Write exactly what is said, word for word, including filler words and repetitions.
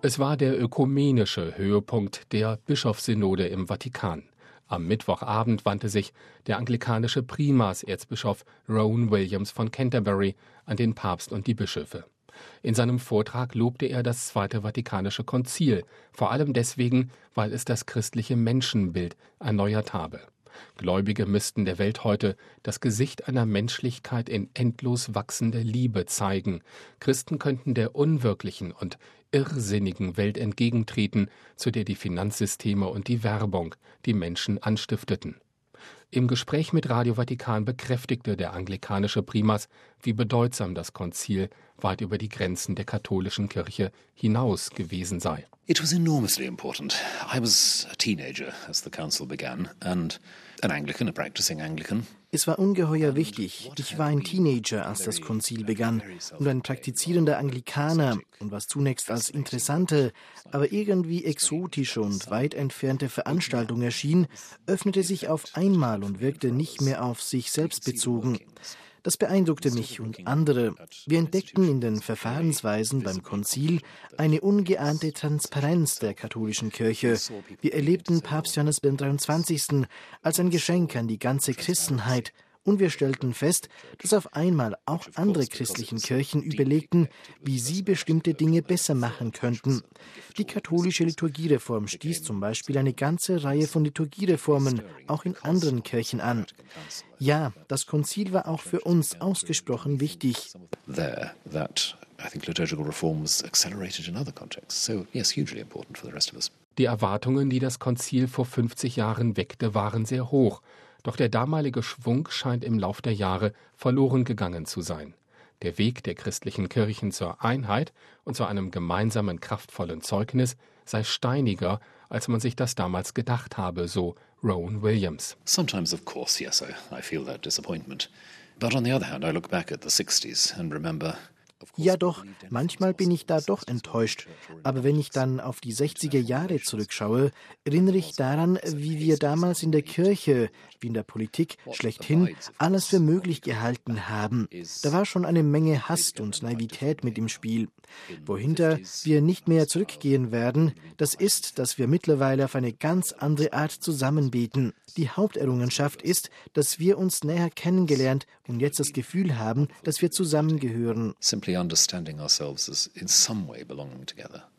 Es war der ökumenische Höhepunkt der Bischofssynode im Vatikan. Am Mittwochabend wandte sich der anglikanische Primas, Erzbischof Rowan Williams von Canterbury, an den Papst und die Bischöfe. In seinem Vortrag lobte er das Zweite Vatikanische Konzil, vor allem deswegen, weil es das christliche Menschenbild erneuert habe. Gläubige müssten der Welt heute das Gesicht einer Menschlichkeit in endlos wachsender Liebe zeigen. Christen könnten der unwirklichen und irrsinnigen Welt entgegentreten, zu der die Finanzsysteme und die Werbung die Menschen anstifteten. Im Gespräch mit Radio Vatikan bekräftigte der anglikanische Primas, wie bedeutsam das Konzil weit über die Grenzen der katholischen Kirche hinaus gewesen sei. It was enormously important. I was a teenager as the council began and an Anglican, a practicing Anglican. Es war ungeheuer wichtig. Ich war ein Teenager, als das Konzil begann und ein praktizierender Anglikaner. Und was zunächst als interessante, aber irgendwie exotische und weit entfernte Veranstaltung erschien, öffnete sich auf einmal und wirkte nicht mehr auf sich selbst bezogen. Das beeindruckte mich und andere. Wir entdeckten in den Verfahrensweisen beim Konzil eine ungeahnte Transparenz der katholischen Kirche. Wir erlebten Papst Johannes der dreiundzwanzigsten als ein Geschenk an die ganze Christenheit. Und wir stellten fest, dass auf einmal auch andere christlichen Kirchen überlegten, wie sie bestimmte Dinge besser machen könnten. Die katholische Liturgiereform stieß zum Beispiel eine ganze Reihe von Liturgiereformen auch in anderen Kirchen an. Ja, das Konzil war auch für uns ausgesprochen wichtig. There, that I think liturgical reform was accelerated in other contexts. So yes, hugely important for the rest of us. Die Erwartungen, die das Konzil vor fünfzig Jahren weckte, waren sehr hoch. Doch der damalige Schwung scheint im Lauf der Jahre verloren gegangen zu sein. Der Weg der christlichen Kirchen zur Einheit und zu einem gemeinsamen, kraftvollen Zeugnis sei steiniger, als man sich das damals gedacht habe, so Rowan Williams. Sometimes, of course, yes, I, I feel that disappointment. But on the other hand, I look back at the sixties and remember... Ja doch, manchmal bin ich da doch enttäuscht. Aber wenn ich dann auf die sechziger Jahre zurückschaue, erinnere ich daran, wie wir damals in der Kirche, wie in der Politik schlechthin, alles für möglich gehalten haben. Da war schon eine Menge Hass und Naivität mit im Spiel. Wohinter wir nicht mehr zurückgehen werden, das ist, dass wir mittlerweile auf eine ganz andere Art zusammenbeten. Die Haupterrungenschaft ist, dass wir uns näher kennengelernt und jetzt das Gefühl haben, dass wir zusammengehören. Simply understanding ourselves as in some way belonging together.